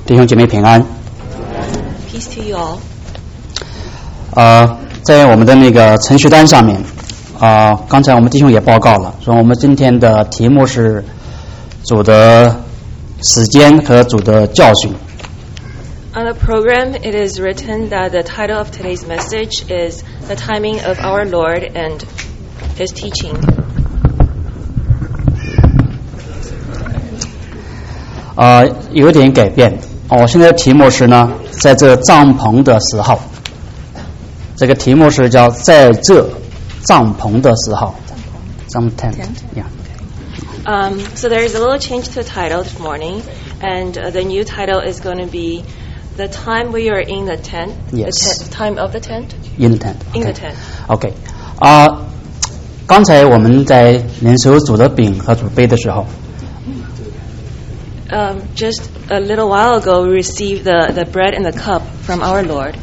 弟兄姐妹平安。 Peace to you all. 在我们的那个程序单上面，刚才我们弟兄也报告了，说我们今天的题目是主的时间和主的教训。 On the program, it is written that the title of today's message is The Timing of Our Lord and His Teaching. 有一点改变。我现在的题目是呢，在这帐篷的时候。这个题目是叫在这帐篷的时候。tent. Yeah. So there is a little change to the title this morning, and the new title is going to be The Time We Are in the Tent. Yes. The time of the tent? In the tent. In the tent. OK. 刚才我们在领受主的饼和主杯的时候。 Just a little while ago, we received the bread and the cup from our Lord.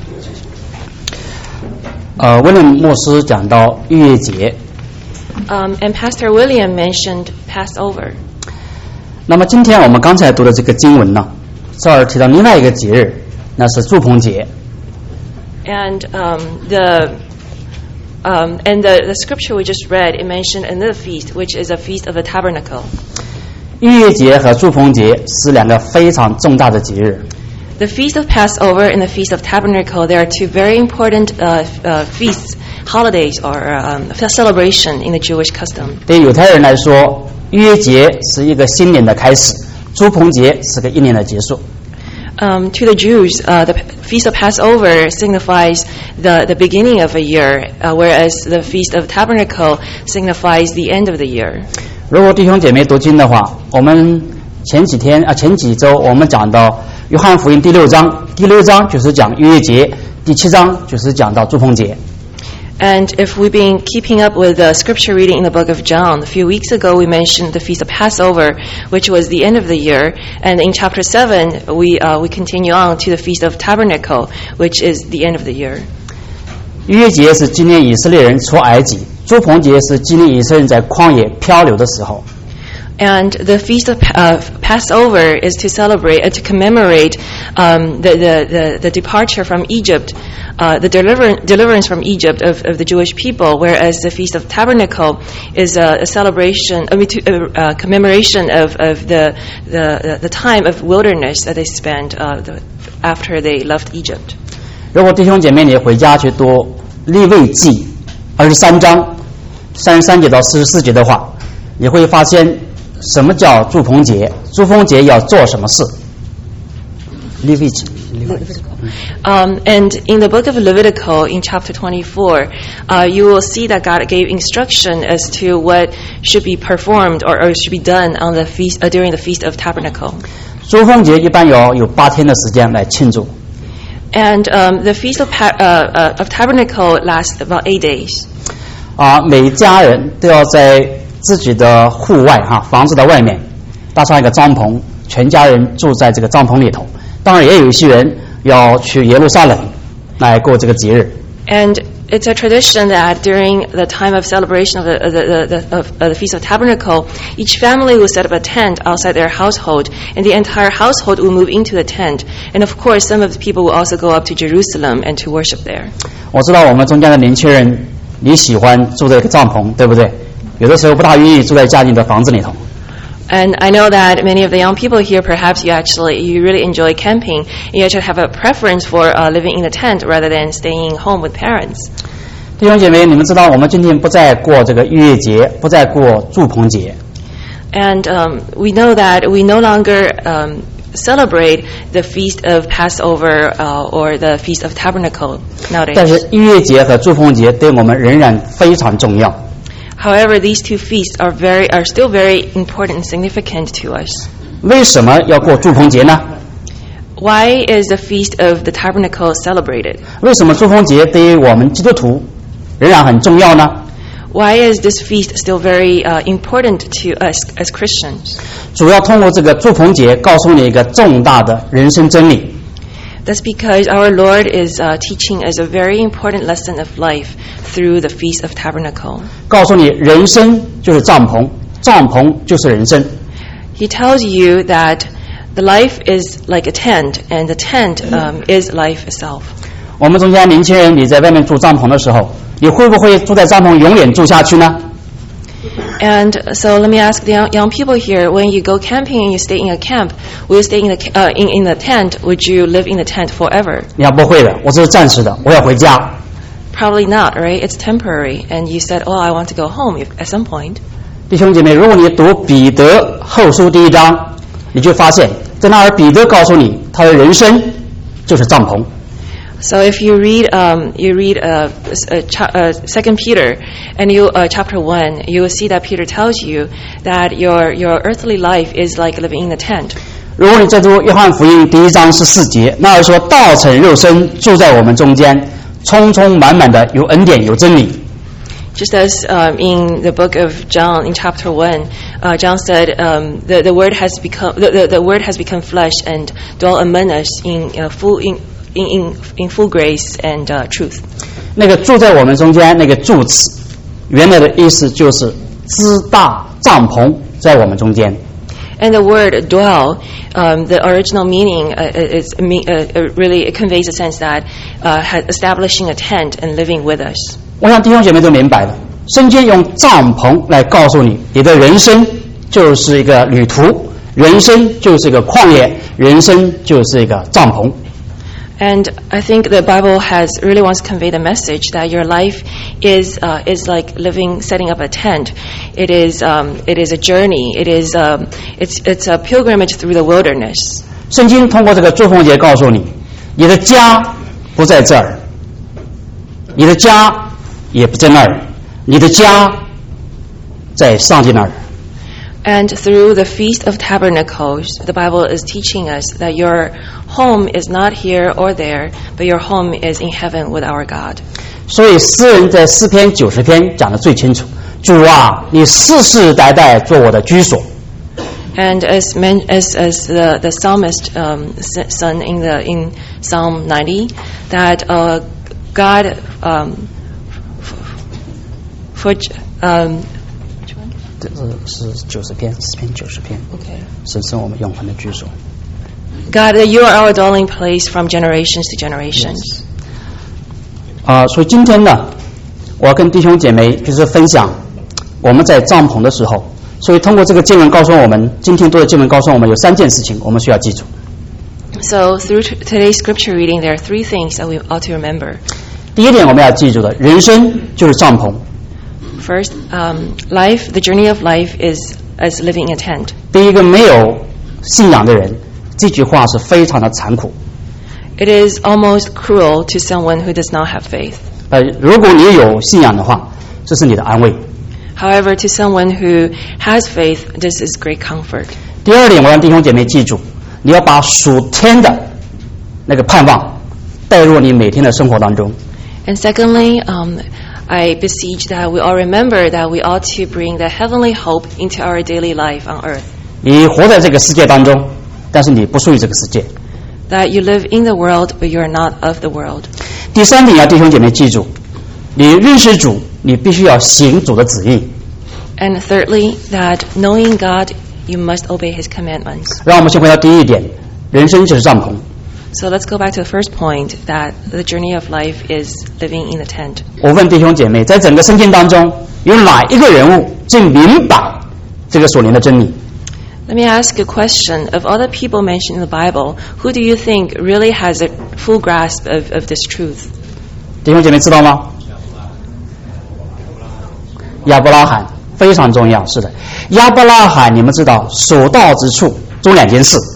威廉牧师讲到逾越节。 And Pastor William mentioned Passover. 那么今天我们刚才读的这个经文呢，这儿提到另外一个节日，那是住棚节。 And the scripture we just read, it mentioned another feast, which is a feast of the tabernacle. 逾越节和住棚节是两个非常重大的节日。 The feast of Passover and the feast of Tabernacle, they are two very important feasts, holidays, or celebration in the Jewish custom. 对犹太人来说，逾越节是一个新年的开始，住棚节是个一年的结束。 To the Jews, the feast of Passover signifies the beginning of a year, whereas the feast of Tabernacle signifies the end of the year. 如果弟兄姐妹读经的话，我们前几周我们讲到约翰福音第6章，第6章就是讲逾越节，第7章就是讲到住棚节。 And if we've been keeping up with the scripture reading in the book of John, a few weeks ago we mentioned the feast of Passover, which was the end of the year, and in chapter 7 we continue on to the feast of Tabernacle, which is the end of the year. 逾越节是纪念以色列人出埃及，住棚节是纪念以色列人在旷野漂流的时候。 And the feast of Passover is to celebrate and to commemorate the departure from Egypt, the deliverance from Egypt of the Jewish people, whereas the feast of Tabernacle is a celebration, a commemoration of the time of wilderness that they spent after they left Egypt. 如果弟兄姐妹你回家去读利未记23章33节到44节的话，你会发现什么叫住棚节？住棚节要做什么事？利未记。 And in the book of Levitical, in chapter 24, you will see that God gave instruction as to what should be performed or should be done on the feast during the feast of Tabernacle. 住棚节一般有8天的时间来庆祝。 And the feast of Tabernacle lasts about 8 days. 每一家人都要在自己的户外房子的外面搭上一个帐篷，全家人住在这个帐篷里头。当然也有一些人要去耶路撒冷来过这个节日。 And it's a tradition that during the time of celebration of the Feast of Tabernacle, each family will set up a tent outside their household, and the entire household will move into the tent. And of course, some of the people will also go up to Jerusalem and to worship there. 我知道我们中间的年轻人，你喜欢住在一个帐篷，对不对？有的时候不大愿意住在家里的房子里头。 And I know that many of the young people here, perhaps you really enjoy camping, and you actually have a preference for living in a tent rather than staying home with parents. 弟兄姐妹，你们知道我们今天不再过这个逾越节，不再过住棚节。 And we know that we no longer celebrate the feast of Passover or the feast of Tabernacle nowadays. 但是逾越节和住棚节对我们仍然非常重要。 However, these two feasts are still very important and significant to us. 为什么要过住棚节呢？ Why is the feast of the Tabernacle celebrated? 为什么住棚节对于我们基督徒仍然很重要呢？ Why is this feast still very important to us as Christians? 主要通过这个住棚节告诉你一个重大的人生真理。 That's because our Lord is teaching us a very important lesson of life through the Feast of Tabernacle. 告诉你，人生就是帐篷，帐篷就是人生。 He tells you that The life is like a tent, and the tent is life itself. 我们中间年轻人，你在外面住帐篷的时候，你会不会住在帐篷永远住下去呢？ And so let me ask the young people here: when you go camping and you stay in a camp, will you stay in the tent? Would you live in the tent forever? 你要不会的，我这是暂时的，我要回家。 Probably not, right? It's temporary. And you said, "Oh, I want to go home at some point." 弟兄姐妹，如果你读彼得后书第1章，你就发现，在那儿彼得告诉你，他的人生就是帐篷。 So if you read 2 Peter and you chapter 1, you will see that Peter tells you that your earthly life is like living in a tent. 如果你再读约翰福音第1章14节，那儿说道成肉身住在我们中间，充充满满的有恩典有真理。 Just as in the book of John, in chapter 1, John said, the word has become flesh and dwelt among us in full grace and truth. 那个住在我们中间那个住词，原来的意思就是支大帐篷在我们中间。 And the word dwell, the original meaning really it conveys a sense that establishing a tent and living with us. 我想弟兄姐妹都明白了，圣经用帐篷来告诉你，你的人生就是一个旅途，人生就是一个旷野，人生就是一个帐篷。 And I think the Bible really wants to convey the message that your life is like setting up a tent. It is a journey. It's a pilgrimage through the wilderness. 圣经通过这个祝逢节告诉你，你的家不在这儿，你的家也不在那儿，你的家在上帝那儿。 And through the Feast of Tabernacles, the Bible is teaching us that your home is not here or there, but your home is in heaven with our God. 所以诗人在诗篇90篇讲得最清楚，主啊，你世世代代做我的居所。 And as the psalmist sung in Psalm 90, that God 这是90篇，诗篇90篇。 Okay. 神是我们永恒的居所。 God, that you are our dwelling place from generations to generations. 所以今天呢，我要跟弟兄姐妹就是分享我们在帐篷的时候，所以通过这个经文告诉我们，今天读的经文告诉我们有3件事情我们需要记住。 So through today's scripture reading, there are 3 things that we ought to remember. 第一点我们要记住的，人生就是帐篷。 First, life, the journey of life is as living in a tent. 第一个，没有信仰的人，这句话是非常的残酷。 It is almost cruel to someone who does not have faith. 如果你有信仰的话，这是你的安慰。 However, to someone who has faith, this is great comfort. 第二点，我让弟兄姐妹记住，你要把属天的那个盼望带入你每天的生活当中。 And secondly, I beseech that we all remember that we ought to bring the heavenly hope into our daily life on earth. 你活在这个世界当中，但是你不属于这个世界。 That you live in the world, but you are not of the world. 第三点，要弟兄姐妹记住，你认识主，你必须要行主的旨意。 And thirdly, that knowing God, you must obey His commandments. 让我们先回到第一点，人生就是帐篷。 So let's go back to the first point, that the journey of life is living in a tent. 我问弟兄姐妹，在整个圣经当中，有哪一个人物最明白这个属灵的真理？ Let me ask a question. Of all the people mentioned in the Bible, who do you think really has a full grasp of this truth? 弟兄姐妹知道吗？亚伯拉罕非常重要，是的。亚伯拉罕，你们知道，所到之处做2件事。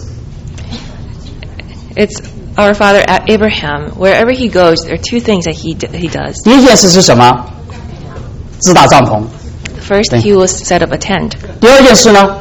It's our father Abraham. Wherever he goes, there are 2 things that he does. 第一件事是什么？支搭帐篷。 First, he will set up a tent. 第二件事呢？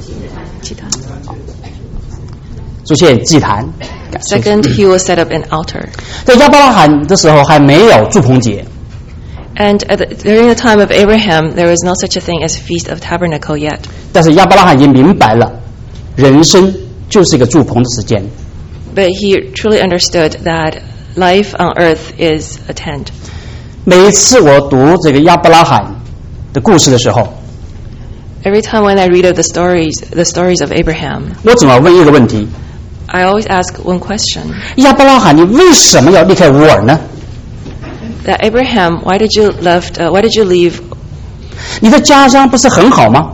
筑建祭坛。 Second, he will set up an altar. 在亚伯拉罕的时候还没有祝棚节。 And during the time of Abraham, there was no such a thing as Feast of Tabernacle yet. 但是亚伯拉罕已经明白了，人生就是一个祝棚的时间。 But he truly understood that life on earth is a tent. 每一次我读这个亚伯拉罕的故事的时候， Every time when I read of the stories of Abraham, 我总要问一个问题： I always ask one question. 亚伯拉罕，你为什么要离开乌尔呢？ That Abraham, why did you leave? 你的家乡不是很好吗？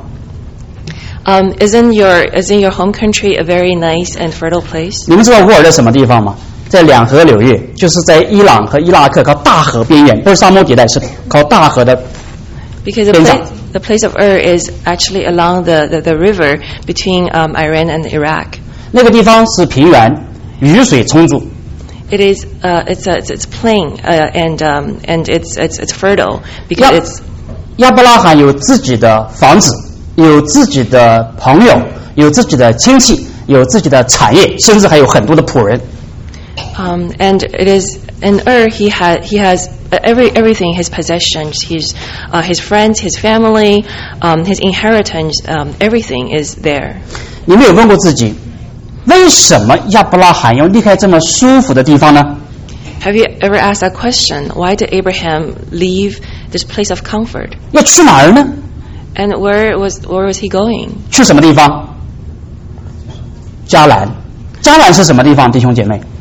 Isn't your home country a very nice and fertile place? 你们知道乌尔在什么地方吗？在两河流域，就是在伊朗和伊拉克靠大河边缘，不是沙漠地带，是靠大河的 Because 边上。 the place of Ur is actually along the river between Iran and Iraq. 那个地方是平原，雨水充足。 It is it's plain and it's fertile because it's 亚伯拉罕有自己的房子，有自己的朋友，有自己的亲戚，有自己的产业，甚至还有很多的仆人。 and it is in Ur he has everything, his possessions, his friends, his family, his inheritance, everything is there. 你们有问过自己，为什么亚伯拉罕要离开这么舒服的地方呢？ Have you ever asked that question? Why did Abraham leave this place of comfort? 要去哪儿呢？ And where was he going? 去什么地方？迦南。迦南是什么地方，弟兄姐妹？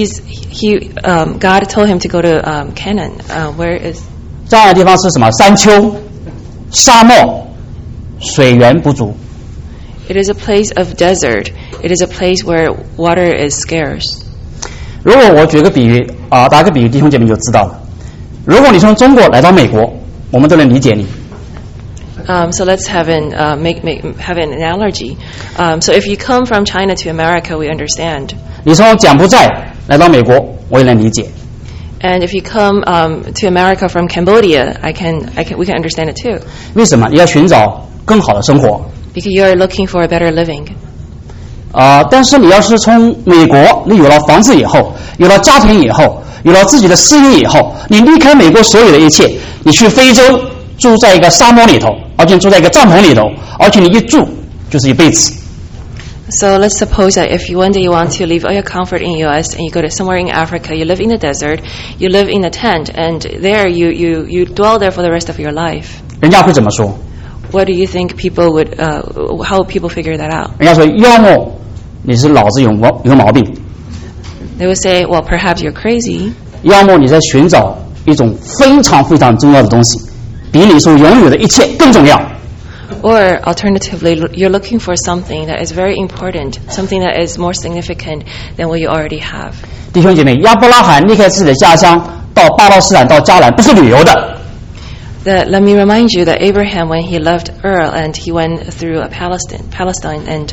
God told him to go to Canaan. Where is? 迦南的地方是什么？山丘、沙漠、水源不足。 It is a place of desert. It is a place where water is scarce. 如果我举个比喻打个比喻，弟兄姐妹就知道了。如果你从中国来到美国，我们都能理解你。 So let's have an analogy. So if you come from China to America, we understand. 你从柬埔寨来到美国，我也能理解。 And if you come to America from Cambodia, we can understand it too. 为什么？你要寻找更好的生活。 Because you are looking for a better living. 但是你要是从美国，你有了房子以后，有了家庭以后，有了自己的事业以后，你离开美国所有的一切，你去非洲住在一个沙漠里头，而且住在一个帐篷里头，而且你一住就是一辈子。 So let's suppose that if one day you want to leave all your comfort in U.S. and you go to somewhere in Africa, you live in the desert, you live in a tent, and there you dwell there for the rest of your life. 人家会怎么说？ What do you think people would? How would people figure that out? 人家说，要么你是脑子有毛病， They would say, well, perhaps you're crazy, 要么你在寻找一种非常非常重要的东西，比你所拥有的一切更重要。 or alternatively, you're looking for something that is very important, something that is more significant than what you already have. 弟兄姐妹，亚伯拉罕离开自己的家乡到巴勒斯坦到迦南，不是旅游的。 Let me remind you that Abraham, when he left Ur and he went through Palestine, and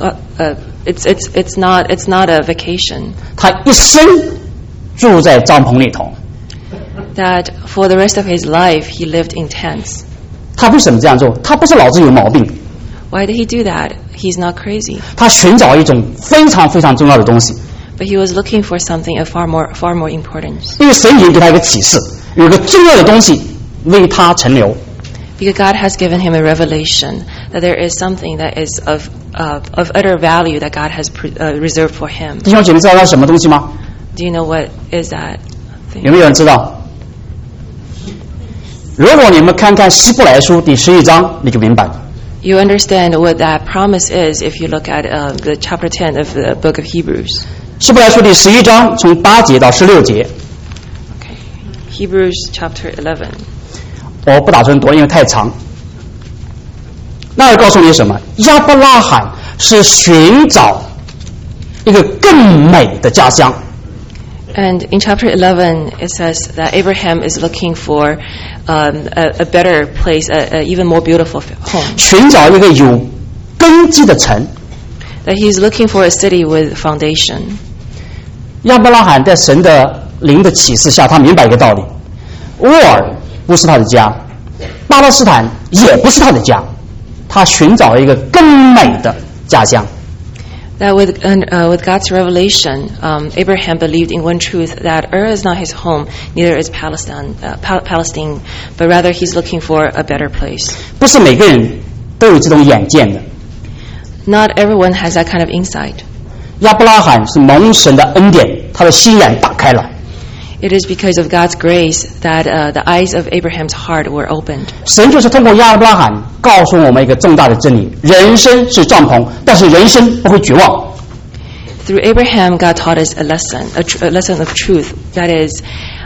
it's not a vacation. 他一生住在帐篷里头。 That for the rest of his life he lived in tents. 他为什么这样做？他不是脑子有毛病， Why did he do that? He's not crazy. 他寻找一种非常非常重要的东西。 But he was looking for something of far more importance. 因为神已经给他一个启示，有一个重要的东西为他存留。 Because God has given him a revelation that there is something that is of utter value that God has reserved for him. 弟兄姐妹，知道他是什么东西吗？ Do you know what is that 有 thing? 没有人知道？如果你们看看希伯来书第11章，你就明白了。 You understand what that promise is if you look at the chapter 10 of the book of Hebrews. 希伯来书第11章从8节到16节， Okay. Hebrews chapter 11. 我不打算读，因为太长。那要告诉你什么？亚伯拉罕是寻找一个更美的家乡。 And in chapter 11, it says that Abraham is looking for a better place, a even more beautiful home. 寻找一个有根基的城。 That he's looking for a city with foundation. 亚伯拉罕在神的灵的启示下，他明白一个道理：乌尔不是他的家，巴勒斯坦也不是他的家，他寻找一个更美的家乡。 That with God's revelation, Abraham believed in one truth, that Ur is not his home, neither is Palestine, but rather he's looking for a better place. 不是每个人都有这种眼见的。 Not everyone has that kind of insight. 亚伯拉罕是蒙神的恩典，他的心眼打开了。 It is because of God's grace that the eyes of Abraham's heart were opened. 神就是通过亚伯拉罕告诉我们一个重大的真理：人生是帐篷，但是人生不会绝望。 Through Abraham, God taught us a lesson of truth. That is,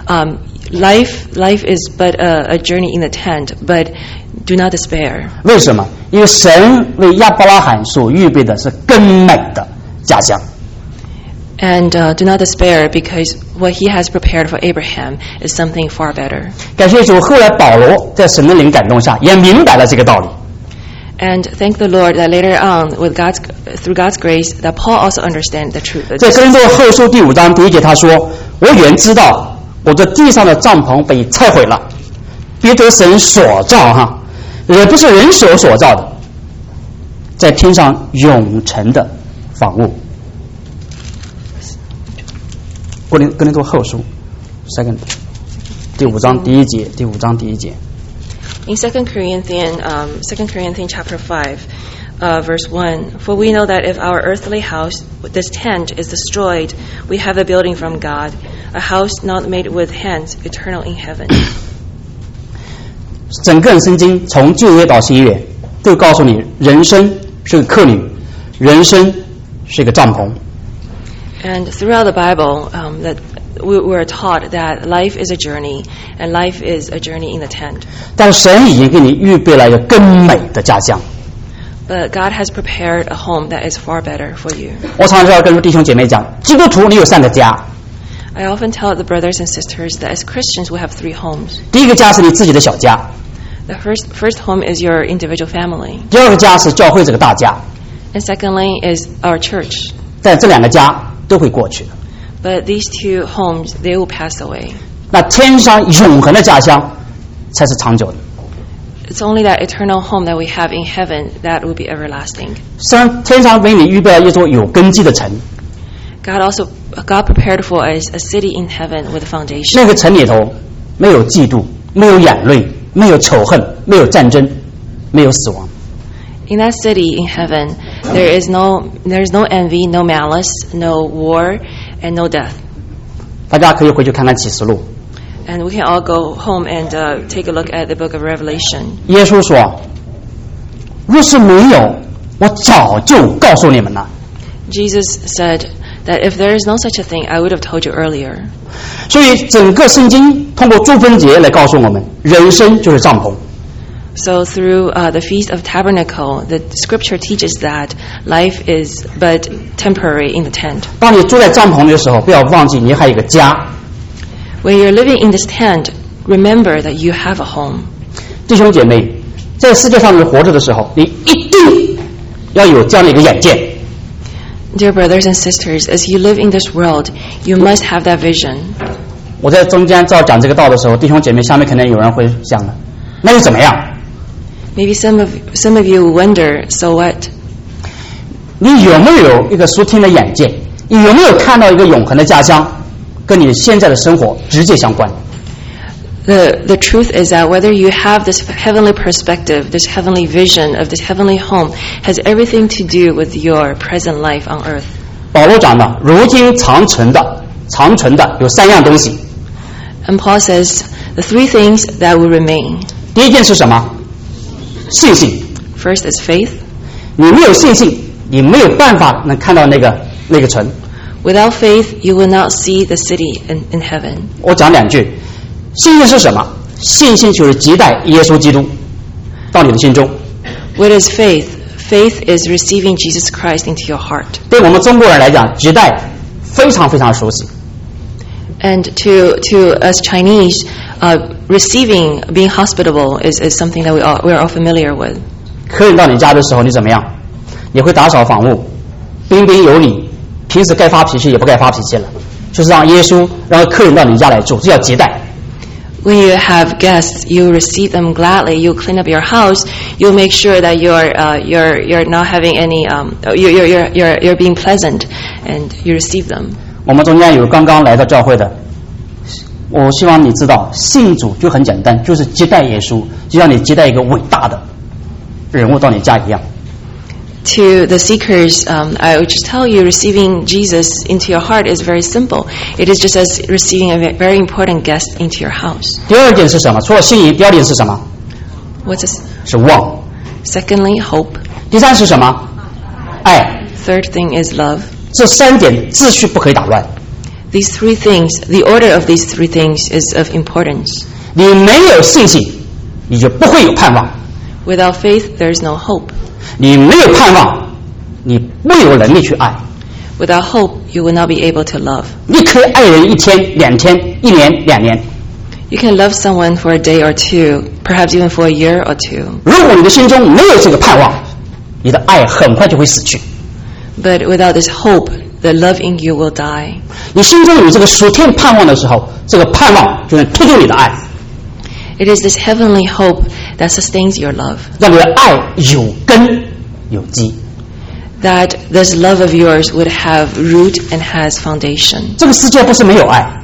life is but a journey in the tent, but do not despair. 为什么？因为神为亚伯拉罕所预备的是更美的家乡。 And do not despair, because what he has prepared for Abraham is something far better. 感谢主，后来保罗在神的灵感动下也明白了这个道理。 And thank the Lord that later on, through God's grace, that Paul also understands the truth. 在哥林多后书第5章第1节，他说：“我原知道我这地上的帐篷被拆毁了，别得神所造也不是人手所造的，在天上永存的房屋。”哥林多后书第5章第1节，第5章第1节。 In 2 Corinthians chapter 5, verse 1, for we know that if our earthly house, this tent, is destroyed, we have a building from God, a house not made with hands, eternal in heaven. 整个圣经从旧约到新约都告诉你，人生是个客旅，人生是个帐篷。 And throughout the Bible, that we're taught that life is a journey, and life is a journey in the tent. 但神已经给你预备了一个更美的家乡。 But God has prepared a home that is far better for you. 我常常要跟弟兄姐妹讲，基督徒你有3个家。 I often tell the brothers and sisters that as Christians we have 3 homes. 第一个家是你自己的小家。 The first home is your individual family. 第二个家是教会这个大家。 And secondly is our church. 但这2个家都会过去的。 But these 2 homes, they will pass away. 那天上永恒的家乡才是长久的。 It's only that eternal home that we have in heaven that will be everlasting. 天上为你预备了一座有根基的城。 God prepared for us a city in heaven with a foundation. 那个城里头没有嫉妒，没有眼泪，没有仇恨，没有战争，没有死亡。 In that city in heaven, there is no envy, no malice, no war, and no death. 大家可以回去看看启示录。 And we can all go home and take a look at the book of Revelation. 耶稣说：“若是没有，我早就告诉你们了。” Jesus said that if there is no such a thing, I would have told you earlier. 所以整个圣经通过诸分节来告诉我们，人生就是帐篷。 So through the Feast of Tabernacle, the Scripture teaches that life is but temporary in the tent. 当你住在帐篷的时候，不要忘记你还有一个家。 When you're living in this tent, remember that you have a home. 弟兄姐妹，在世界上你活着的时候，你一定要有这样的一个眼界。 Dear brothers and sisters, as you live in this world, you must have that vision. 我在中间照讲这个道的时候，弟兄姐妹下面可能有人会想了，那又怎么样？ Maybe some of you wonder, so what? 你有没有一个属天的眼界？你有没有看到一个永恒的家乡，跟你现在的生活直接相关？ The truth is that whether you have this heavenly perspective, this heavenly vision of this heavenly home, has everything to do with your present life on earth. 保罗讲的，如今长存的有3样东西。 And Paul says the 3 things that will remain. 第一件是什么？信心。 First is faith. 你没有信心，你没有办法能看到那个城。 Without faith, you will not see the city in heaven. 我讲2句，信心是什么？信心就是期待耶稣基督到你的心中。 What is faith? Faith is receiving Jesus Christ into your heart. 对我们中国人来讲，期待非常非常熟悉。 And to us Chinese, receiving, being hospitable is something that we are all familiar with. 客人到你家的时候，你怎么样？你会打扫房屋，彬彬有礼，平时该发脾气也不该发脾气了，就是让耶稣让客人到你家来住，这叫接待。 When you have guests, you receive them gladly. You clean up your house. You make sure that you're not having any you're being pleasant, and you receive them. 我们中间有刚刚来到教会的，我希望你知道，信主就很简单，就是接待耶稣，就像你接待一个伟大的人物到你家一样。 To the seekers, I would just tell you, receiving Jesus into your heart is very simple. It is just as receiving a very important guest into your house. 第二点是什么？除了信义，第二点是什么？ What's this? 是望。 Secondly, hope. 第三是什么？爱。 Third thing is love. 这三点秩序不可以打乱。 These three things, the order of these three things is of importance. 你没有信心，你就不会有盼望。 Without faith, there is no hope. 你没有盼望，你不有能力去爱。 Without hope, you will not be able to love. 你可以爱人1天、2天、1年、2年。 You can love someone for a day or two, perhaps even for a year or two. 如果你的心中没有这个盼望，你的爱很快就会死去。 But without this hope, the love in you will die. 你心中有这个属天盼望的时候，这个盼望就能推动你的爱， It is this heavenly hope that sustains your love, 让你的爱有根有基。 that this love of yours would have root and has foundation. 这个世界不是没有爱，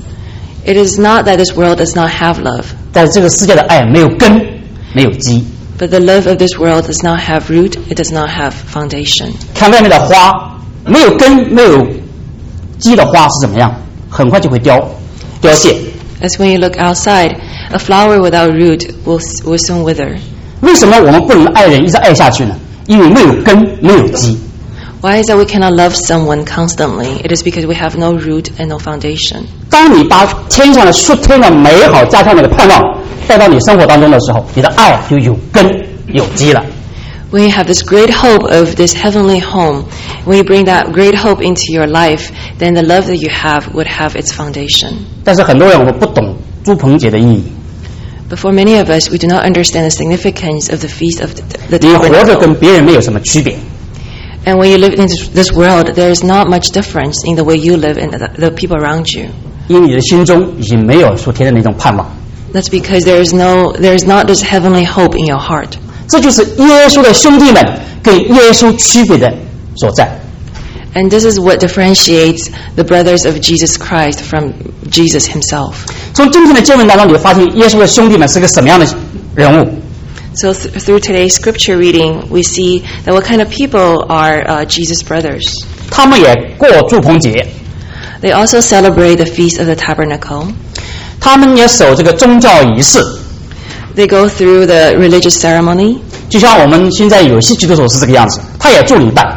It is not that this world does not have love, 但是这个世界的爱没有根没有基。 but the love of this world does not have root, it does not have foundation. 看外面的花，没有根没有基的花是怎么样？很快就会凋谢。 As when you look outside, a flower without root will soon wither. 为什么我们不能爱人一直爱下去呢？因为没有根没有基。 Why is that we cannot love someone constantly? It is because we have no root and no foundation. 当你把天上的属天的美好加上你的盼望带到你生活当中的时候，你的爱就有根有基了。 When you have this great hope of this heavenly home, when you bring that great hope into your life, then the love that you have would have its foundation. 但是很多人我们不懂住棚节的意义。 But for many of us, we do not understand the significance of the feast of the 你活着 tabernacle. 跟别人没有什么区别。 And when you live in this world, there is not much difference in the way you live and the people around you. 因为你的心中已经没有属天的那种盼望。 That's because there is not this heavenly hope in your heart. 这就是耶稣的兄弟们跟耶稣区别的所在。 And this is what differentiates the brothers of Jesus Christ from Jesus himself. 从今天的经文当中，你会发现耶稣的兄弟们是个什么样的人物。 So through today's scripture reading, we see that what kind of people are Jesus' brothers. 他们也过住棚节， They also celebrate the Feast of the Tabernacle. 他们也守这个宗教仪式， They go through the religious ceremony. 就像我们现在有些基督徒是这个样子，他也做礼拜。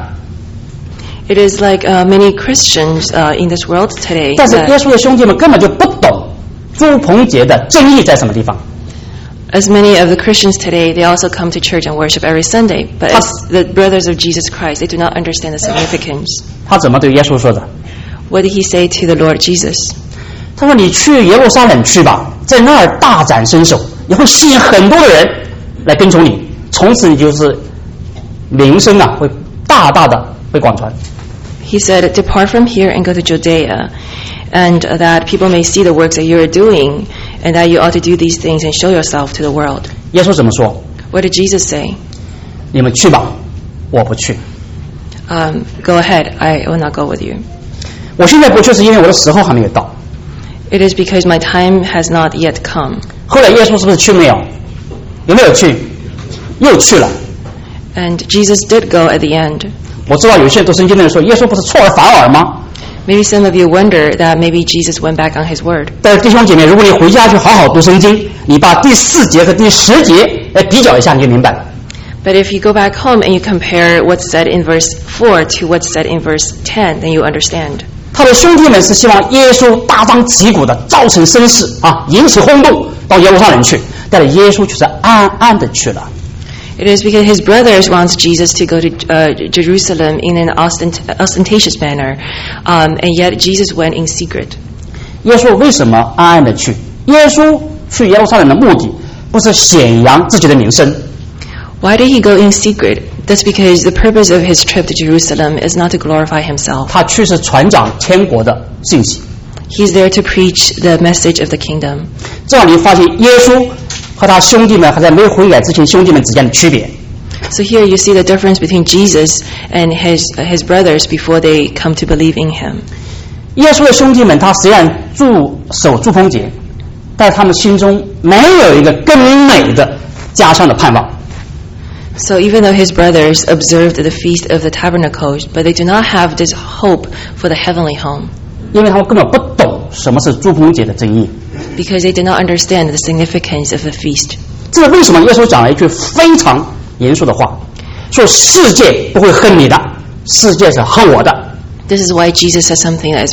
It is like many Christians in this world today. 但是耶 That 稣的兄弟们根本就不懂住棚节的真义在什么地方。 as many of the Christians today, they also come to church and worship every Sunday. But as the brothers of Jesus Christ, they do not understand the significance. 他怎么对耶稣说的？ What did he say to the Lord Jesus? 他说：“你去耶路撒冷去吧，在那儿大展身手，你会吸引很多的人来跟从你，从此你就是名声啊会大大的被广传。” He said, "Depart from here and go to Judea, and that people may see the works that you are doing, and that you ought to do these things and show yourself to the world." 耶稣怎么说？ What did Jesus say? 你们去吧，我不去。 Go ahead, I will not go with you. 我现在不去是因为我的时候还没有到。 It is because my time has not yet come. 后来耶稣是不是去没有？有没有去？又去了。 And Jesus did go at the end. 我知道有些人读圣经的人说，耶稣不是错而反尔吗？ Maybe some of you wonder that maybe Jesus went back on his word. 但是弟兄姐妹，如果你回家去好好读圣经，你把第4节和第10节来比较一下，你就明白了。 But if you go back home and you compare what's said in verse 4 to what's said in verse 10, then you understand. 他的兄弟们是希望耶稣大张旗鼓的造成声势啊，引起轰动，到耶路撒冷去，但是耶稣却是暗暗的去了。 It is because his brothers want Jesus to go to Jerusalem in an ostentatious manner, and yet Jesus went in secret. 耶稣为什么暗暗的去？耶稣去耶路撒冷的目的不是显扬自己的名声， Why did he go in secret? That's because the purpose of his trip to Jerusalem is not to glorify himself. 他去是传讲天国的信息。 He's there to preach the message of the kingdom. 这样你发现耶稣和他兄弟们还在没悔改之前兄弟们之间的区别。 So here you see the difference between Jesus and his brothers before they come to believe in him. 耶稣的兄弟们他虽然守住棚节，但他们心中没有一个更美的家乡的盼望。 So even though his brothers observed the Feast of the Tabernacles, but they do not have this hope for the heavenly home. 因为他们根本不懂什么是住棚节的真意。 Because they did not understand the significance of the feast. 这是为什么耶稣讲了一句非常严肃的话，说世界不会恨你的，世界是恨我的。 This is why Jesus says something that is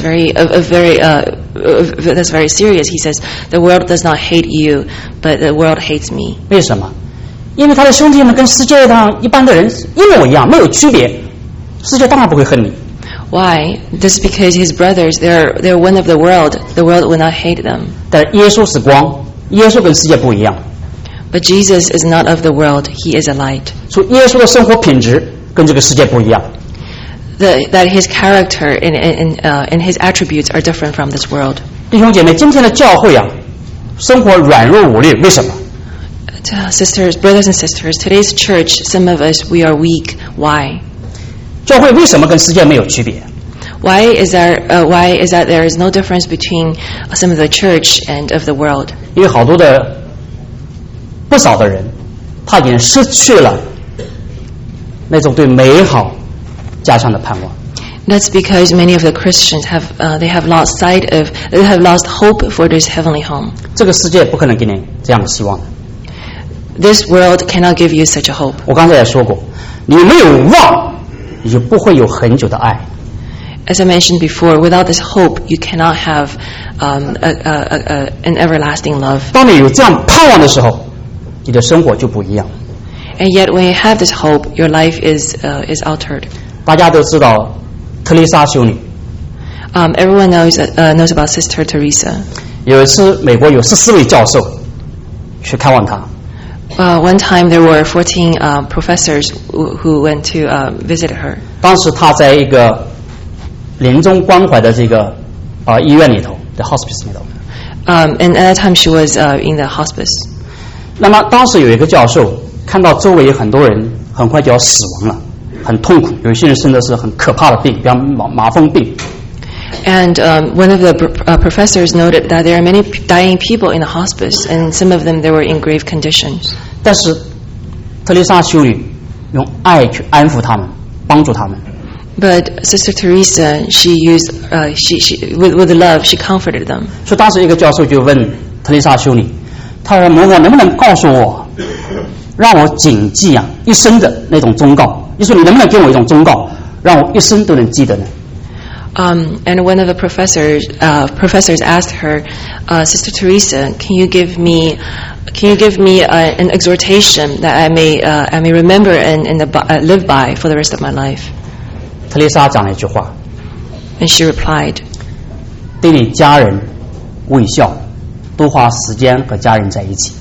that's very serious. He says, "The world does not hate you, but the world hates me." 为什么？因为他的兄弟们跟世界上一般的人一模一样，没有区别，世界当然不会恨你。 Why? This is because his brothers, they're one of the world. The world will not hate them. 但耶稣是光，耶稣跟世界不一樣。 But Jesus is not of the world. He is a light. 所以耶稣的生活品质跟这个世界不一樣。 That his character and his attributes are different from this world. 弟兄姐妹，今天的教会啊，生活软弱无力，为什么？ Sisters, brothers and sisters, today's church, some of us, we are weak. Why? 教会为什么跟世界没有区别？ Why is that there is no difference between some of the church and of the world? 因为不少的人，他已经失去了那种对美好家乡的盼望。 That's because many of the Christians have lost hope for this heavenly home. 这个世界不可能给你这样的希望。 This world cannot give you such a hope. 我刚才也說過，你沒有望，你就不會有很久的愛。 As I mentioned before, without this hope, you cannot have an everlasting love. 當你有這樣盼望的時候，你的生活就不一樣。 And yet, when you have this hope, your life is altered. 大家都知道特麗莎修女。 Everyone knows about Sister Teresa. 有一次，美國有14位教授去看望她。 One time there were 14 professors who went to visit her. 當時她在一個臨終關懷的這個醫院裡頭 ，the hospice 裡頭。 And at that time she was in the hospice. 那麼當時有一個教授看到周圍很多人很快就要死亡了，很痛苦，有些人生的是很可怕的病，比方麻風病。 And one of the professors noted that there are many dying people in the hospice, and some of them they were in grave conditions. 但是特麗莎修女用愛去安撫他們，幫助他們。 But Sister Teresa, she used with love, she comforted them. 所以當時一個教授就問特麗莎修女，他說：“某某能不能告訴我，讓我謹記啊一生的那種忠告？你說你能不能給我一種忠告，讓我一生都能記得呢？” And one of the professors asked her, Sister Teresa, can you give me an exhortation that I may remember and live by for the rest of my life? 特麗莎講了一句話 And she replied, 對你家人微笑，多花時間和家人在一起。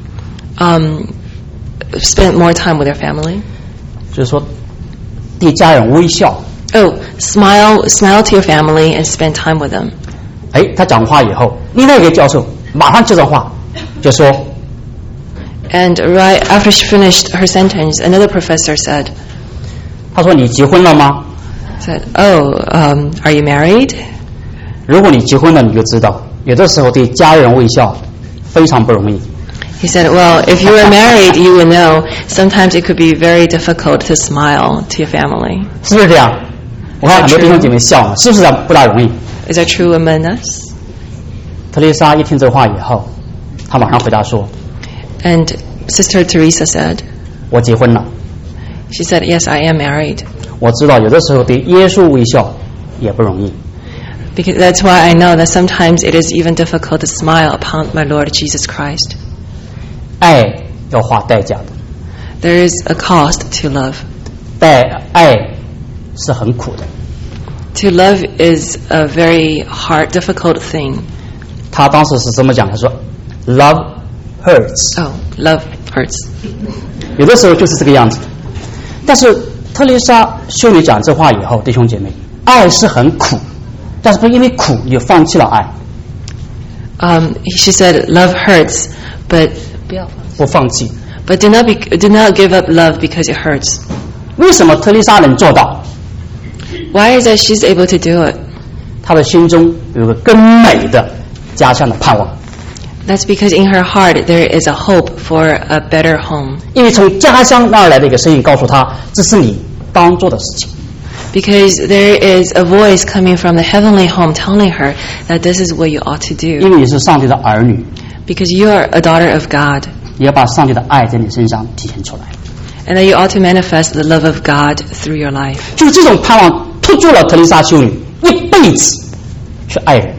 spend more time with your family. 就是說對家人微笑。 Oh, smile to your family and spend time with them. 他講話以後，另外一個教授馬上接着話就說 And right after she finished her sentence, another professor said, 他說你結婚了嗎？ Oh, are you married? 如果你結婚了，你就知道有的時候對家人微笑非常不容易。 He said, well, if you were married, you would know sometimes it could be very difficult to smile to your family. 是不是這樣？我看很多弟兄姐妹笑了，是不是不大容易？ Is that true among us? 特麗莎一聽這話以後，她馬上回答說 And Sister Teresa said, 我結婚了。 she said, yes, I am married. 我知道有的時候對耶穌微笑也不容易。 Because that's why I know that sometimes it is even difficult to smile upon my Lord Jesus Christ. 愛要花代價的。 There is a cost to love. 愛是很苦的。 To love is a very hard, difficult thing. 他當時是這麼講，他說 Love hurts. Oh, love hurts. 有的時候就是這個樣子。但是特麗莎修女講這話以後，弟兄姐妹，愛是很苦，但是不因為苦你就放棄了愛。 She said, love hurts, but 不放棄。 But do not give up love because it hurts. 為什麼特麗莎能做到？ Why is that she's able to do it? 她的心中有個更美的家鄉的盼望。 That's because in her heart there is a hope for a better home. 因为从家乡那儿来的一个声音告诉她，这是你当做的事情。 Because there is a voice coming from the heavenly home telling her that this is what you ought to 因 do. 为你是上帝的儿女， Because you are a daughter of God. 你要把上帝的爱在你身上体现出来。 And that you ought to manifest the love of God through your life. 就是这种盼望托住了特丽莎修女一辈子去爱人。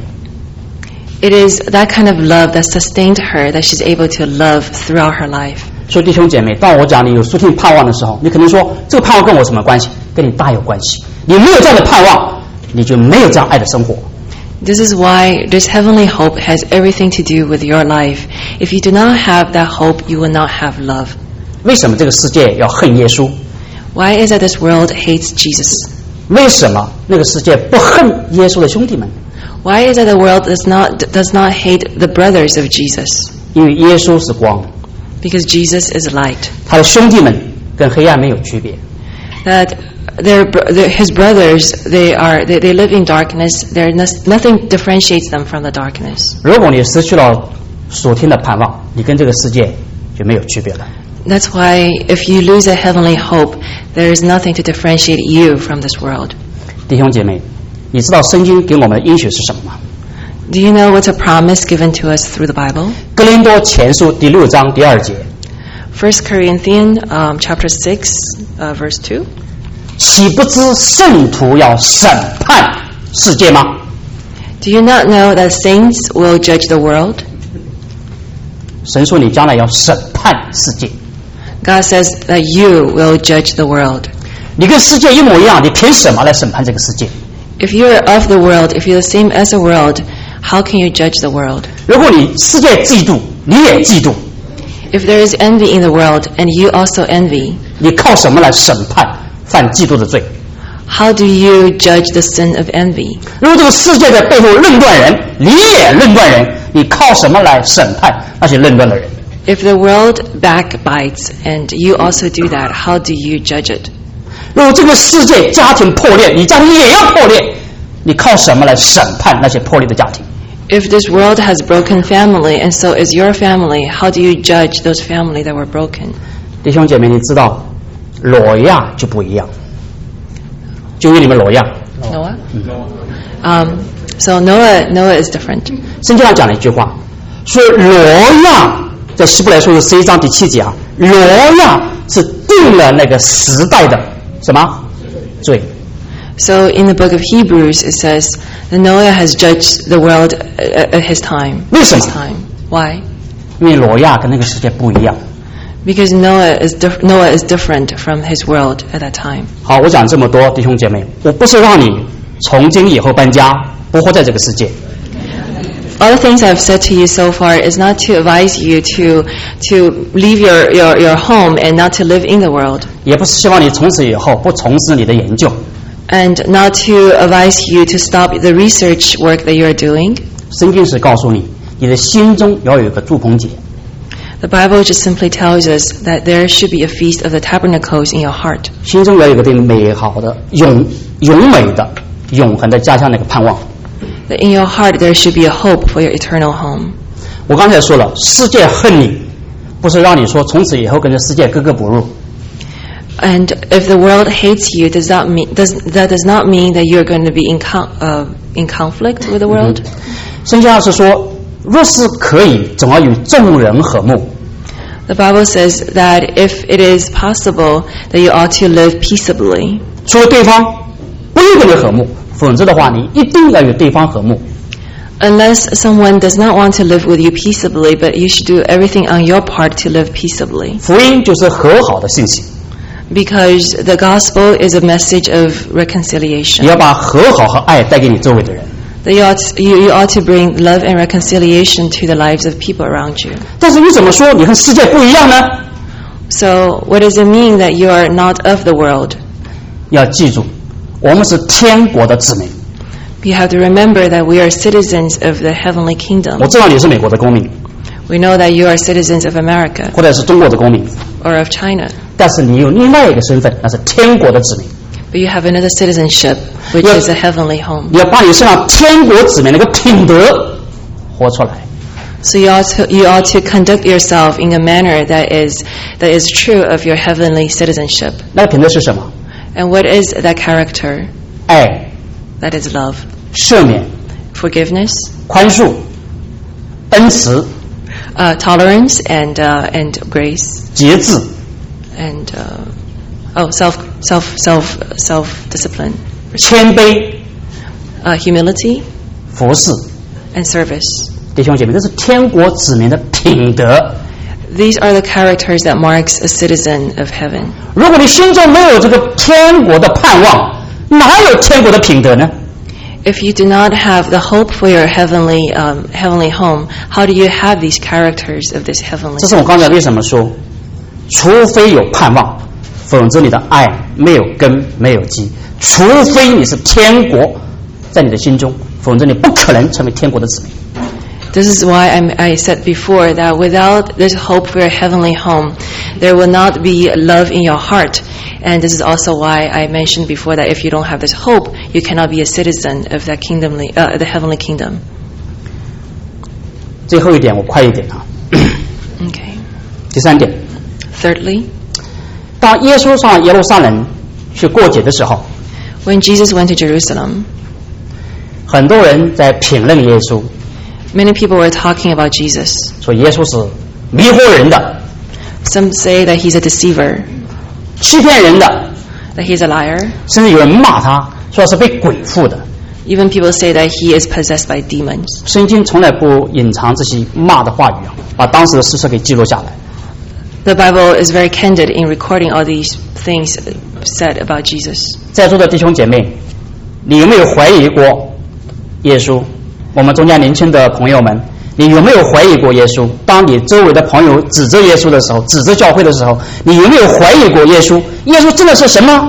It is that kind of love that sustained her, that she's able to love throughout her life. 所以弟兄姐妹，当我讲你有属天盼望的时候，你可能说这个盼望跟我什么关系？跟你大有关系。你没有这样的盼望，你就没有这样爱的生活。 This is why this heavenly hope has everything to do with your life. If you do not have that hope, you will not have love. 为什么这个世界要恨耶稣？ Why is it this world hates Jesus? 为什么那个世界不恨耶稣的兄弟们？ Why is it the world does not hate the brothers of Jesus? 因为耶稣是光， Because Jesus is light. 他的兄弟们跟黑暗没有区别。 That his brothers, they live in darkness. Nothing differentiates them from the darkness. 如果你失去了属天的盼望，你跟这个世界就没有区别了。 That's why if you lose a heavenly hope, there is nothing to differentiate you from this world. 弟兄姐妹，你知道圣经给我们的应许是什么吗？ Do you know what's a promise given to us through the Bible? 哥林多前书第6章第2节， 1 Corinthians chapter 6, verse 2. 岂不知圣徒要审判世界吗？ Do you not know that saints will judge the world? 神说你将来要审判世界。 God says that you will judge the world. 你跟世界一模一样，你凭什么来审判这个世界？ If you're of the world, if you're the same as the world, how can you judge the world? 如果你世界嫉妒，你也嫉妒， If there is envy in the world and you also envy, 你靠什么来审判犯嫉妒的罪？ how do you judge the sin of envy? 如果这个世界在背后论断人，你也论断人，你靠什么来审判那些论断的人？ If the world backbites and you also do that, how do you judge it? 如果这个世界家庭破裂，你家庭也要破裂，你靠什么来审判那些破裂的家庭？ If this world has broken family and so is your family, how do you judge those family that were broken? 弟兄姐妹，你知道挪亚就不一样，就因为你们挪亚， Noah? So Noah is different. 圣经上讲了一句话，说挪亚在希伯来书11章第7节啊，挪亚是定了那个时代的什么罪？ So in the book of Hebrews it says that Noah has judged the world at his time. 为什么？ His time. Why? 因为挪亚跟那个世界不一样。 Because Noah is different from his world at that time. 好，我讲这么多，弟兄姐妹，我不是让你从今以后搬家，不活在这个世界。 All the things I've said to you so far is not to advise you to leave your home and not to live in the world. 也不是希望你从此以后不从事你的研究。 And not to advise you to stop the research work that you're doing. 圣经是告诉你，你的心中要有一个住棚节。 The Bible just simply tells us that there should be a feast of the tabernacles in your heart. 心中要有一个对美好的、永美的、永恒的家乡那个盼望。 That in your heart there should be a hope for your eternal home. 我刚才说了，世界恨你，不是让你说从此以后跟着世界格格不入。 And if the world hates you, that does not mean that you're going to be in conflict with the world. 圣经上是说，若是可以，总要与众人和睦。 The Bible says that if it is possible, that you ought to live peaceably. 除了对方不愿跟你和睦，否则的话，你一定要与对方和睦。 Unless someone does not want to live with you peaceably, but you should do everything on your part to live peaceably. 福音就是和好的信息， Because the gospel is a message of 你 reconciliation. 要把和好和爱带给你周围的人。 That you ought to bring love and reconciliation to the lives of people around you. 但是你怎么说你和世界不一样呢？ So what does it mean that you are not of the world? 要记住，我们是天国的子民。 You have to remember that we are citizens of the heavenly 我 kingdom. 知道你是美国的公民， We know that you are citizens of America 或者是中国的公民， or of China. 但是你有另外一个身份，那是天国的子民。 But you have another citizenship, which Yes. is a heavenly home. 你要把你身上天国子民那个品德活出来。 So you ought to conduct yourself in a manner that is true of your heavenly citizenship. 那个品德是什么？ And what is that character? 爱、 That is love, 赦免、 forgiveness, 宽恕、恩慈、 tolerance, and grace, 节制、 and self discipline, 谦卑、 humility, 服侍。 and service. 弟兄姐妹，这是天国子民的品德。 These are the characters that marks a citizen of heaven. 如果你心中没有这个天国的盼望，哪有天国的品德呢？ If you do not have the hope for your heavenly home, how do you have these characters of this heavenly? 这是我刚才为什么说，除非有盼望，否则你的爱没有根没有基。除非你是天国在你的心中，否则你不可能成为天国的子民。 This is why I said before that without this hope for your heavenly home, there will not be love in your heart. And this is also why I mentioned before that if you don't have this hope, you cannot be a citizen of that the heavenly kingdom. 最后一点，我快一点啊。 Okay. 第三点， Thirdly, 当耶稣上耶路撒冷去过节的时候， when Jesus went to Jerusalem, 很多人在评论耶稣， many people were talking about Jesus. 说耶稣是迷惑人的、 Some say that he's a deceiver, 欺骗人的， that he's a liar. 甚至有人骂他，说是被鬼附的。 Even people say that he is possessed by demons. 圣经从来不隐藏这些骂的话语啊，把当时的事实给记录下来。 The Bible is very candid in recording all these things said about Jesus. 在座的弟兄姐妹，你有没有怀疑过耶稣？我们中间年轻的朋友们，你有没有怀疑过耶稣？当你周围的朋友指责耶稣的时候，指责教会的时候，你有没有怀疑过耶稣？耶稣真的是神吗？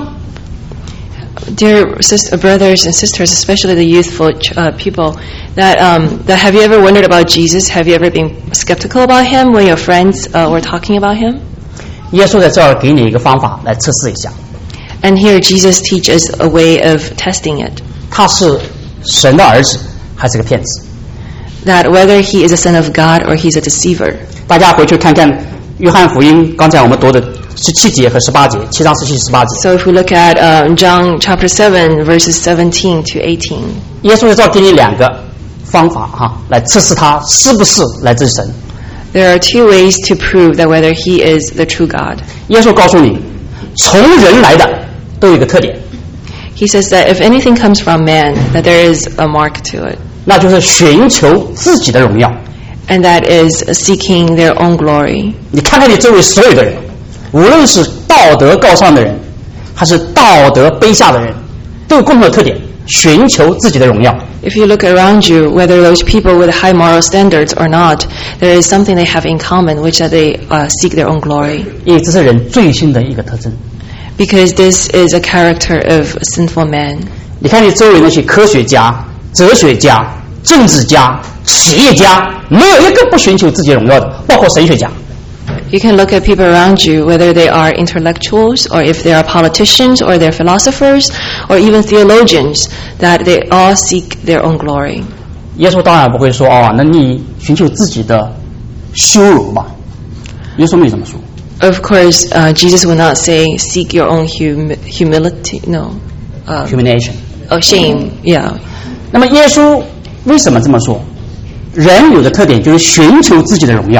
Dear brothers and sisters, especially the youthful people, that have you ever wondered about Jesus? Have you ever been skeptical about him when your friends were talking about him? 耶稣在这儿给你一个方法来测试一下， And here Jesus teaches a way of testing it. 他是神的儿子还是个骗子？ That whether he is a son of God or he's a deceiver. 大家回去看看约翰福音，刚才我们读的17节和18节，7章17、18节。 So if we look at John chapter 7 verses 17 to 18. 耶稣在这儿给你两个方法哈，来测试他是不是来自神。 There are two ways to prove that whether he is the true God. 耶稣告诉你，从人来的都有一个特点， He says that if anything comes from man, that there is a mark to it. 那就是寻求自己的荣耀。 And that is seeking their own glory. 你看看你周围所有的人，无论是道德高尚的人，还是道德卑下的人，都有共同的特点，寻求自己的荣耀。 If you look around you, whether those people with high moral standards or not, there is something they have in common, which that they seek their own glory. 因为这是人罪性的一个特征。 Because this is a character of sinful man. 你看你周围那些科学家、哲学家、政治家、企业家，没有一个不寻求自己荣耀的，包括神学家。 You can look at people around you, whether they are intellectuals or if they are politicians or they're philosophers or even theologians, that they all seek their own glory. 耶稣当然不会说哦，那你寻求自己的羞辱吧？耶稣没这么说。 Of course, Jesus will not say, seek your own humility. No. humiliation。 Oh, shame. Yeah. 那么耶稣为什么这么说？人有的特点就是寻求自己的荣耀。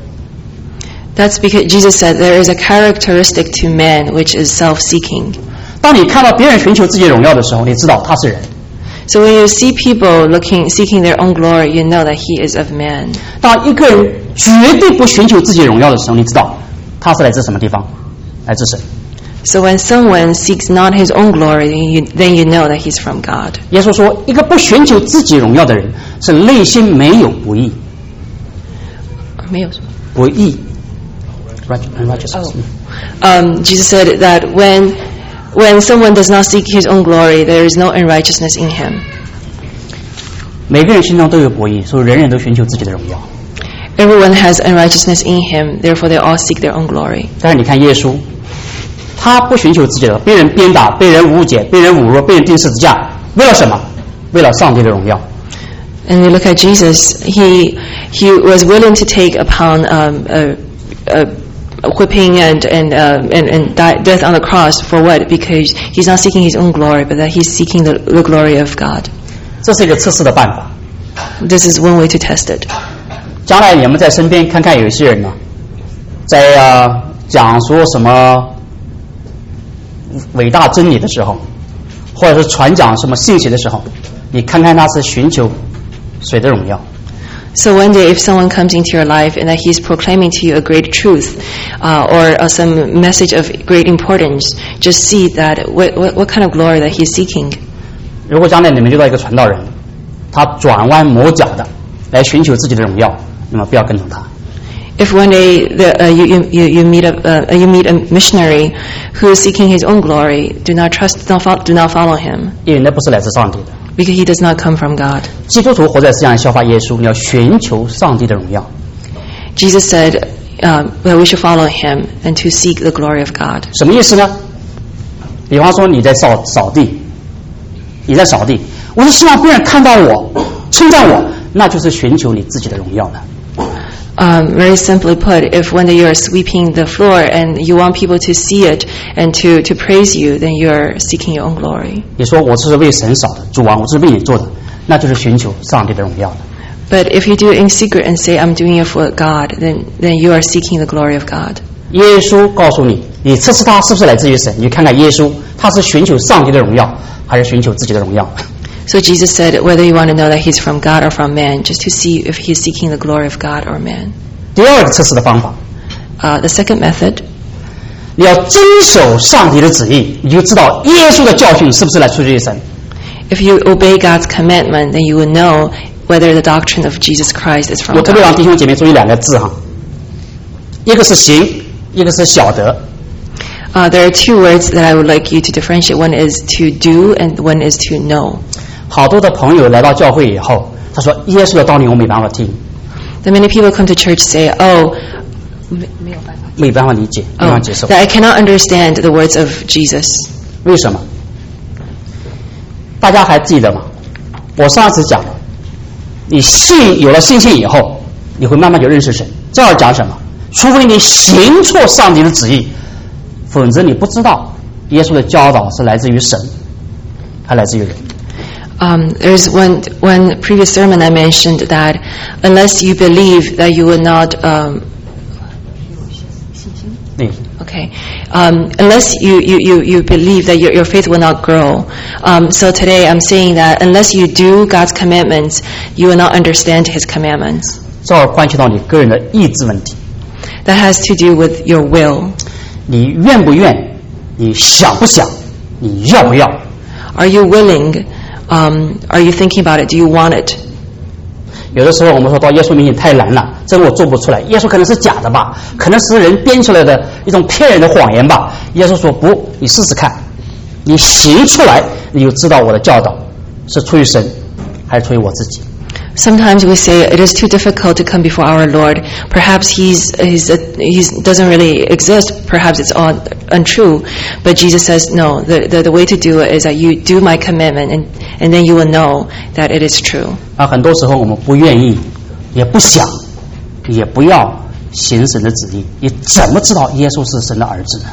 That's because Jesus said there is a characteristic to man which is self-seeking. 当你看到别人寻求自己的荣耀的时候，你知道他是人。 So when you see people seeking their own glory, you know that he is of man. 当一个人绝对不寻求自己的荣耀的时候，你知道他是来自什么地方？来自神。 So when someone seeks not his own glory, then you know that he's from God. 耶稣说，一个不寻求自己荣耀的人，是内心没有不义。 没有什么。 不义。Unrighteousness. Jesus said that when someone does not seek his own glory, there is no unrighteousness in him. 每个人心中都有不义，所以人人都寻求自己的荣耀。 Everyone has unrighteousness in him, therefore they all seek their own glory. 但是你看耶稣，他不寻求自己的，被人鞭打，被人误解，被人侮辱，被人钉十字架，为了什么？为了上帝的荣耀。 And we look at Jesus. He was willing to take upon a whipping and death on the cross for what? Because he's not seeking his own glory, but that he's seeking the glory of God. 这是一个测试的办法。 This is one way to test it. 将来你们在身边看看有一些人呢，在讲说什么伟大真理的时候，或者是传讲什么信息的时候，你看看他是寻求谁的荣耀。 So one day, if someone comes into your life and that he's proclaiming to you a great truth or some message of great importance, just see that what kind of glory that he's seeking. 如果将来你们遇到一个传道人，他转弯抹角的来寻求自己的荣耀，那么不要跟从他。 If one day you meet a missionary who is seeking his own glory, do not follow him. 因为那不是来自上帝的。 Because he does not come from God. 基督徒活在世上效法耶稣，你要寻求上帝的荣耀。 Jesus said that we should follow him and to seek the glory of God. 什么意思呢？比方说你在扫地，我是希望别人看到我，称赞我，那就是寻求你自己的荣耀了。 Very simply put, if one day you are sweeping the floor and you want people to see it and to praise you, then you are seeking your own glory. 你说我这是为神扫的，主啊，我这是为你做的，那就是寻求上帝的荣耀了。 But if you do it in secret and say, I'm doing it for God, then you are seeking the glory of God. 耶稣告诉你，你测试他是不是来自于神，你看看耶稣，他是寻求上帝的荣耀，还是寻求自己的荣耀？ So Jesus said, whether you want to know that he's from God or from man, just to see if he's seeking the glory of God or man. 第二个测试的方法， The second method, 你要遵守上帝的旨意，你就知道耶稣的教训是不是来出于神。 if you obey God's commandment, then you will know whether the doctrine of Jesus Christ is from 我特别让 God. 弟兄姐妹注意两个字哈，一个是行，一个是晓得。 There are two words that I would like you to differentiate. One is to do and one is to know. 好多的朋友来到教会以后，他说耶稣的道理我没办法听， That many people come to church say, oh, 没办法理解，没办法接受。 that I cannot understand the words of Jesus. 为什么？大家还记得吗？我上次讲了，你有了信心以后，你会慢慢就认识神。这要讲什么？除非你行错上帝的旨意，否则你不知道耶稣的教导是来自于神，还来自于人。 There's one previous sermon I mentioned that unless you believe that you will not, 对， okay, unless you believe that your faith will not grow. So today I'm saying that unless you do God's commandments, you will not understand His commandments. 这儿关系到你个人的意志问题。 That has to do with your will. 你愿不愿？你想不想？你要不要？ Are you willing? Are you thinking about it? Do you want it? 有的时候我们说到耶稣面前太难了，这个我做不出来。耶稣可能是假的吧，可能是人编出来的一种骗人的谎言吧。耶稣说不，你试试看，你行出来，你就知道我的教导是出于神，还是出于我自己。 Sometimes we say it is too difficult to come before our Lord. Perhaps he doesn't really exist. Perhaps it's all untrue. But Jesus says, no, the way to do it is that you do my commandment and then you will know that it is true. 啊，很多时候我们不愿意，也不想，也不要行神的旨意，你怎么知道耶稣是神的儿子呢？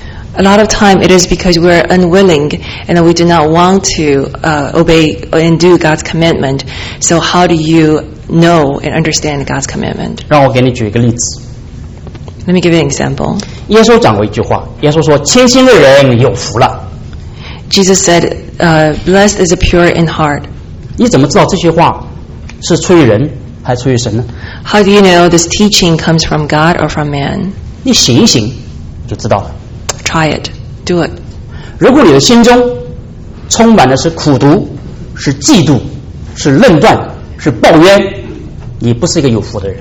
A lot of time it is because we're unwilling and that we do not want to obey and do God's commandment. So how do you know and understand God's commandment? 让我给你举一个例子。 Let me give you an example. 耶稣讲过一句话，耶稣说：“清心的人有福了。” Jesus said, blessed is the pure in heart. 你怎么知道这句话是出于人还是出于神呢？ How do you know this teaching comes from God or from man? 你行一行就知道了。 Try it. Do it. 如果你的心中充满的是苦毒、是嫉妒、是论断、是抱怨，你不是一个有福的人。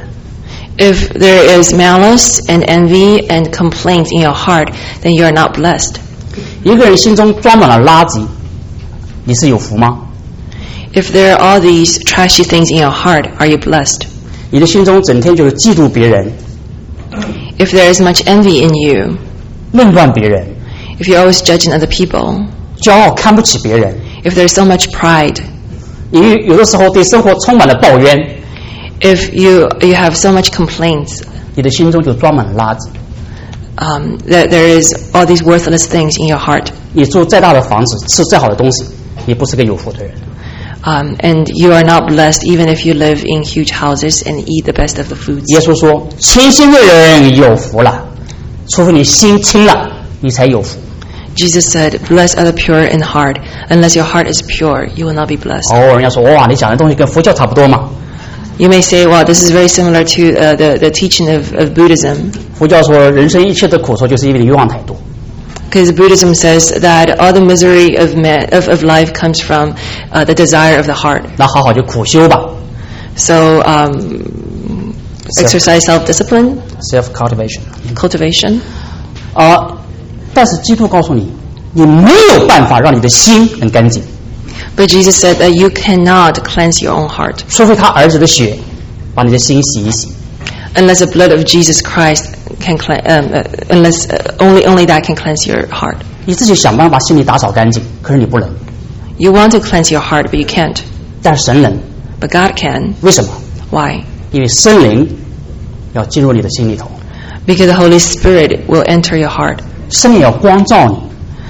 If there is malice and envy and complaint in your heart, then you are not blessed. 一个人心中装满了垃圾，你是有福吗？ If there are all these trashy things in your heart, are you blessed? 你的心中整天就是嫉妒别人， If there is much envy in you, 论断别人， if you're always judging other people, 骄傲看不起别人， if there's so much pride, 你有的时候对生活充满了抱怨， if you have so much complaints, 你的心中就装满了垃圾。 that there is all these worthless things in your heart, 你住再大的房子，吃再好的东西，你不是个有福的人。 and you are not blessed even if you live in huge houses and eat the best of the foods. 耶稣说：“清心的人有福了，除非你心清了，你才有福。” Jesus said, "Blessed are the pure in heart. Unless your heart is pure, you will not be blessed." 人家说：“哇，你讲的东西跟佛教差不多嘛。” You may say, "Well, this is very similar to the teaching of Buddhism." 佛教说，人生一切的苦楚就是因为你欲望太多。 Because Buddhism says that all the misery of life comes from the desire of the heart. 那好好就苦修吧。 So exercise self-discipline, Self cultivation。 cultivation. 但是基督告诉你，你没有办法让你的心很干净， But Jesus said that you cannot cleanse your own heart 除非他儿子的血把你的心洗一洗。 unless the blood of Jesus Christ can unless only that can cleanse your heart. 你自己想办法把心里打扫干净，可是你不能。 You want to cleanse your heart, but you can't. 但是神能， But God can. 为什么？ Why? 因为圣灵要进入你的心里头， Because the Holy Spirit will enter your heart. 圣灵要光照你，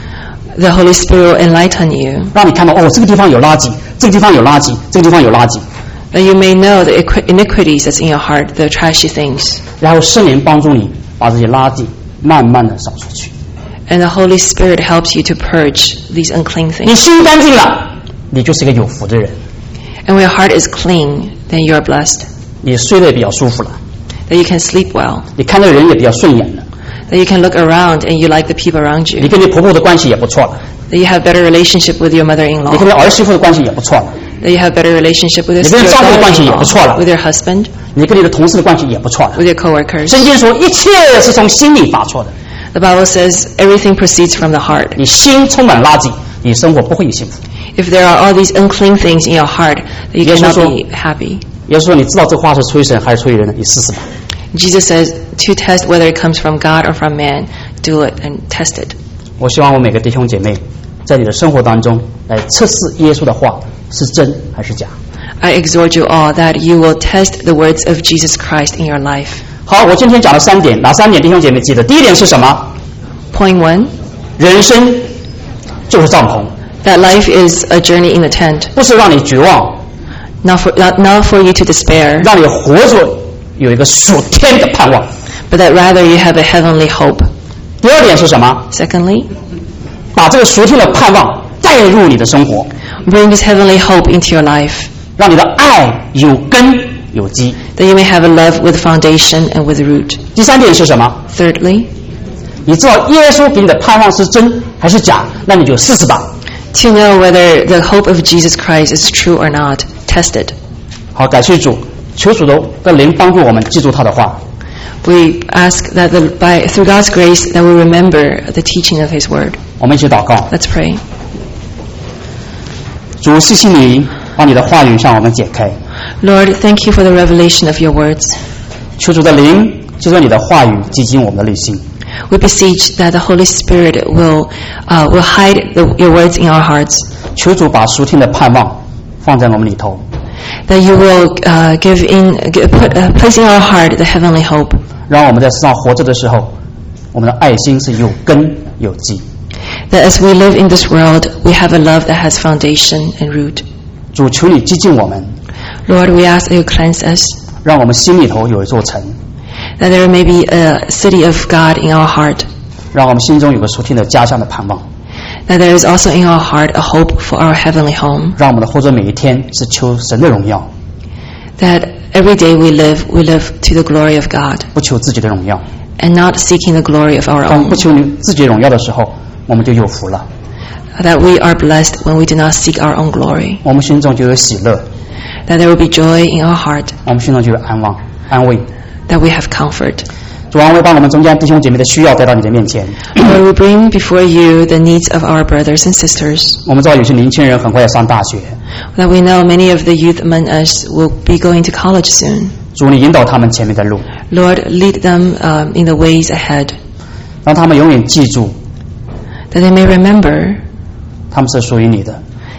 The Holy Spirit will enlighten you, 让你看到这个地方有垃圾，这个地方有垃圾，这个地方有垃圾。 that you may know the iniquities that's in your heart, the trashy things. 然后圣灵帮助你把这些垃圾慢慢的扫出去。 And the Holy Spirit helps you to purge these unclean 你 things. 心干净了，你就是一个有福的人， And when your heart is clean, then you are blessed. 你睡得也比较舒服了， That you can sleep well. 你看这个人也比较顺眼了， That you can look around and you like the people around 你 you. 跟你婆婆的关系也不错了， That you have better relationship with your 你 mother-in-law. 跟你儿媳妇的关系也不错了， That you have better relationship with your 你跟丈夫的关系也不错了。 with your husband, 你跟你的同事的关系也不错了。 with your coworkers. 圣经说，一切是从心里发出的。 The Bible says everything proceeds from the heart. 你心充满垃圾，你生活不会有幸福。 If there are all these unclean things in your heart, that you Yes, cannot so- be happy. 耶稣说，你知道这话是出于神还是出于人的？你试试吧。 Jesus says to test whether it comes from God or from man, do it and test it. 我希望我每个弟兄姐妹，在你的生活当中来测试耶稣的话是真还是假。 I exhort you all that you will test the words of Jesus Christ in your life. 好，我今天讲了3点，哪3点？弟兄姐妹记得。第一点是什么？ Point 1, 人生就是帐篷， that life is a journey in the tent, 不是让你绝望， not for you to despair, 让你活着有一个属天的盼望。 but that rather you have a heavenly hope. 第二点是什么？ Secondly, 把这个属天的盼望带入你的生活， bring this heavenly hope into your life, 让你的爱有根有基。 that you may have a love with foundation and with root. 第3点是什么？ Thirdly, 你知道耶稣给你的盼望是真还是假，那你就试试吧。 to know whether the hope of Jesus Christ is true or not, test it. 好，感谢主，求主的灵帮助我们记住他的话。 We ask that through God's grace that we remember the teaching of His Word. 我们一起祷告。 Let's pray. 主，谢谢你把你的话语向我们解开， Lord, thank you for the revelation of your words. 求主的灵就着你的话语挤进我们的内心， We beseech that the Holy Spirit will hide your words in our hearts, 求主把属天的盼望放在我们里头， that you will place in our heart the heavenly hope, 让我们在世上活着的时候，我们的爱心是有根有基。 that as we live in this world, we have a love that has foundation and root. 主，求你激进我们， Lord, we ask that you cleanse us, 让我们心里头有一座城， that there may be a city of God in our heart, 让我们心中有个属天的家乡的盼望， that there is also in our heart a hope for our heavenly home, 让我们的活着每一天是求神的荣耀， that every day we live to the glory of God, 不求自己的荣耀。 and not seeking the glory of our 当 own, 不求你自己荣耀的时候，我们就有福了， that we are blessed when we do not seek our own glory, 我们心中就有喜乐， that there will be joy in our heart, 我们心中就有安慰。 that we have comfort. 主啊，为把我们中间弟兄姐妹的需要带到你的面前。 Lord, we bring before you the needs of our brothers and sisters, 我们知道有些年轻人很快要上大学， that we know many of the youth among us will be going to college soon. 主你引导他们前面的路， Lord, lead them in the ways ahead, 让他们永远记住 that they may remember 他们是属于你的，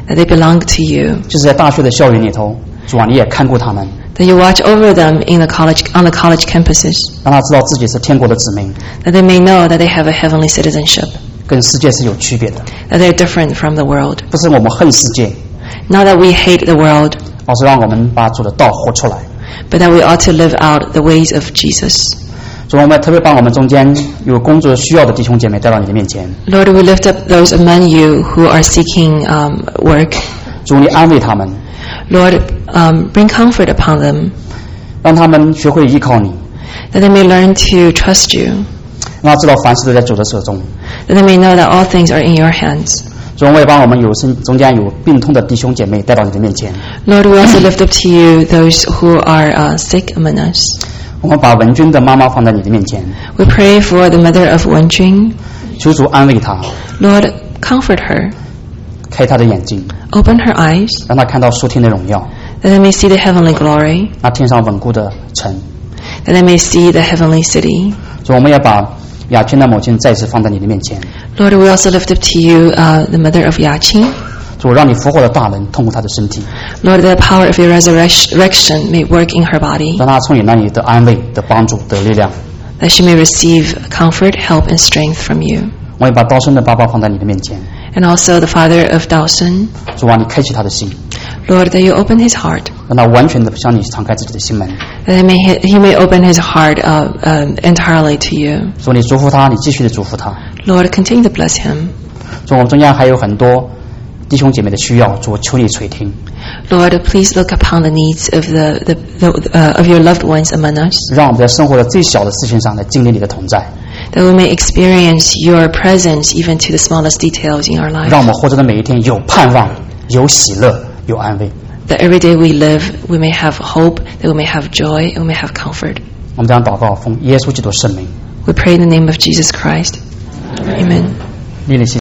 that they belong to you, 就是在大学的校园里头，主啊，你也看顾他们， that you watch over them on the college campuses, 让他知道自己是天国的子民， that they may know that they have a heavenly citizenship, 跟世界是有区别的。 that they're different from the world. 不是我们恨世界， Not that we hate the world, 而是让我们把主的道活出来。 but that we ought to live out the ways of Jesus. 主，我们特别把我们中间有工作需要的弟兄姐妹带到你的面前， Lord, we lift up those among you who are seeking work. 主，你安慰他们， Lord, bring comfort upon them, 让他们学会依靠你， that they may learn to trust you, 让他知道凡事都在主的手中。 that they may know that all things are in your hands. 主，我也把我们中间有病痛的弟兄姐妹带到你的面前， Lord, we also lift up to you those who are sick among us. 我们把文君的妈妈放在你的面前， We pray for the mother of Wenjing. 求主安慰她， Lord, comfort her, 开她的眼睛， open her eyes, 让她看到属天的荣耀， that they may see the heavenly glory, 那天上稳固的城。 that they may see the heavenly city. 主，我们也把雅娟的母亲再次放在你的面前， Lord, we also lift up to you the mother of Yaqing. 主，让你复活的大能通过她的身体， Lord, the power of your resurrection may work in her body, 让她从你那里得安慰、得帮助、得力量。 that she may receive comfort, help, and strength from you. 我也把刀生的爸爸放在你的面前， And also the father of Dawson. 主啊，你开启他的心， Lord, that you open his heart, 让他完全的向你敞开自己的心门。 that he may open his heart entirely to you. 主，你祝福他，你继续的祝福他。 Lord, continue to bless him. 主，我们中间还有很多弟兄姐妹的需要，主，求你垂听， Lord, please look upon the needs of of your loved ones among us, 让我们在生活的最小的事情上来经历你的同在， that we may experience your presence even to the smallest details in our 让 life. 我们活着的每一天有盼望、有喜乐、有安慰。 That every day we live, we may have hope, that we may have joy, and we may have comfort. 我们这样祷告，奉耶稣基督圣名， We pray in the name of Jesus Christ. Amen. 立立心。